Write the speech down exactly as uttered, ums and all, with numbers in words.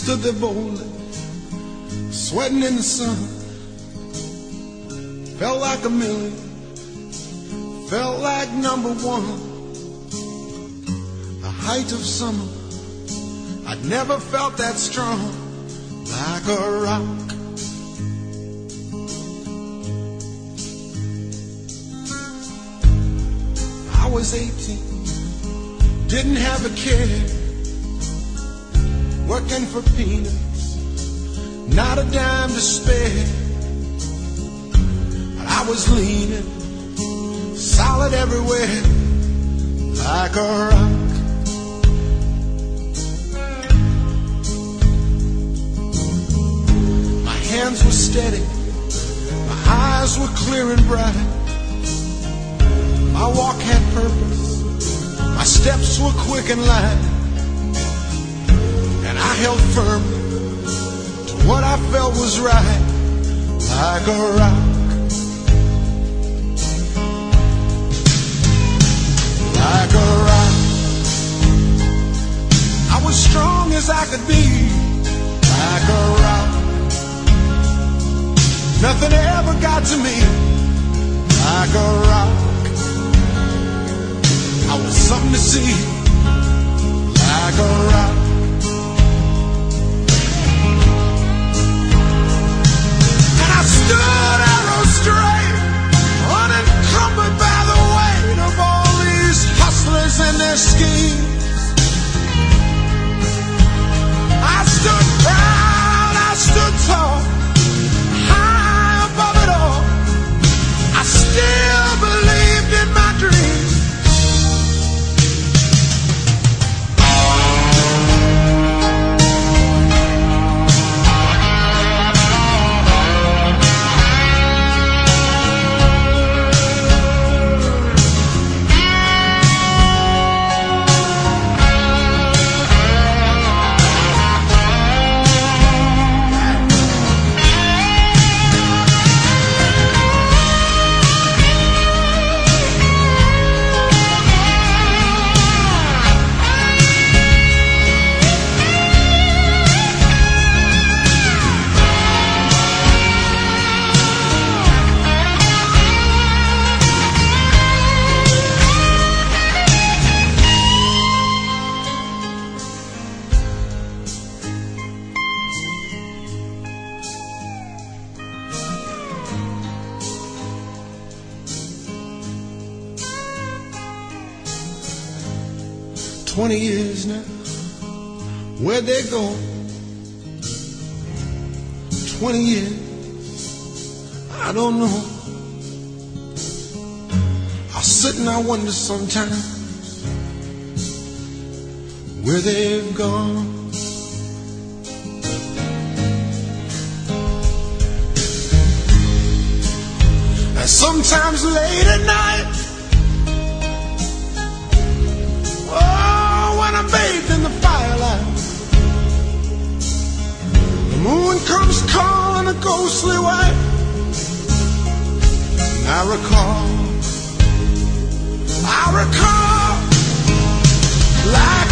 stood there boldly, sweating in the sun. Felt like a million, felt like number one. The height of summer, I'd never felt that strong, like a rock. I was eighteen, didn't have a care, working for peanuts, not a dime to spare. But I was leaning, solid everywhere, like a rock. My hands were steady, my eyes were clear and bright. My walk had purpose, my steps were quick and light. And I held firmly to what I felt was right, like a rock. Like a rock. I was strong as I could be, like a rock. Nothing ever got to me, like a rock. I was something to see, like a rock. And I stood arrow straight, unencumbered by the weight of all these hustlers and their schemes. I stood proud, I stood tall, high above it all. I still believed in my dreams. Twenty years now, where'd they go? Twenty years, I don't know. I sit and I wonder sometimes where they've gone. And sometimes late at night, I'm bathed in the firelight. The moon comes calling a ghostly white. And I recall, I recall, like